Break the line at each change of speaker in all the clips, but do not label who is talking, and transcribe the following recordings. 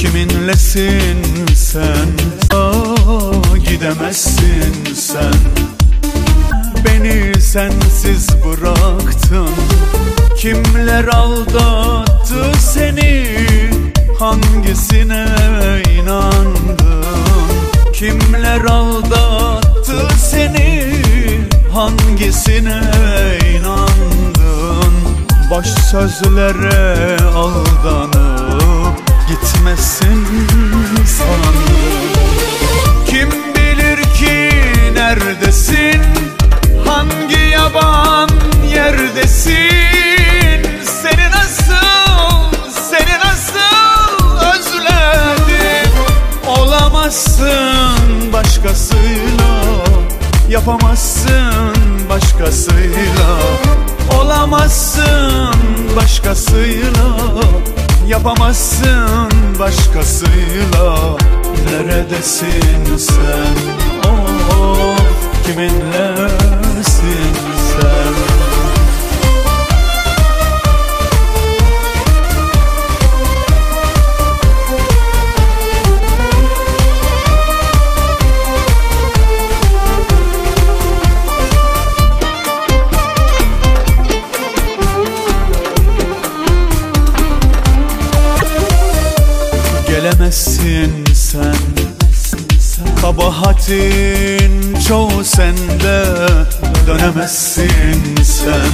Kiminlesin sen? Gidemezsin sen. Beni sensiz bıraktın. Kimler aldattı seni? Hangisine inandın? Kimler aldattı seni? Hangisine inandın? Boş sözlere aldanıp gitmesin sandın. Kim bilir ki neredesin? Hangi yaban yerdesin? Seni nasıl özledim? Olamazsın başkasıyla, yapamazsın başkasıyla. Olamazsın başkasıyla, yapamazsın başkasıyla. Neredesin sen? Oh, kiminlesin sen? Gelemezsin sen, kabahatin çoğu sende. Dönemezsin sen.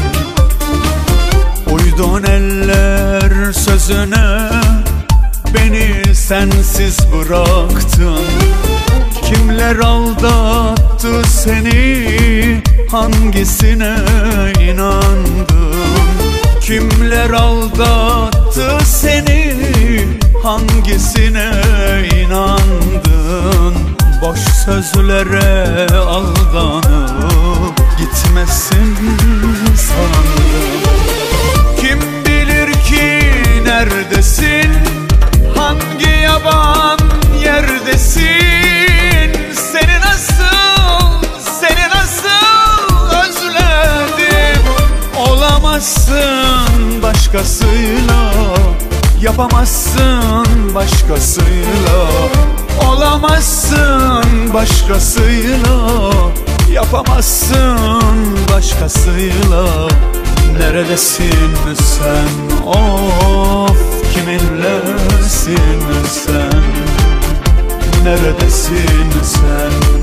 Uydun eller sözüne, beni sensiz bıraktın. Kimler aldattı seni? Hangisine inandın? Kimler aldattı seni? Hangisine inandın? Boş sözlere aldanıp gitmesin sandın. Kim bilir ki neredesin? Hangi yaban yerdesin? Seni nasıl özledim? Olamazsın başkasıyla, yapamazsın başkasıyla. Olamazsın başkasıyla, yapamazsın başkasıyla. Neredesin sen? Of, kiminlesin sen? Neredesin sen?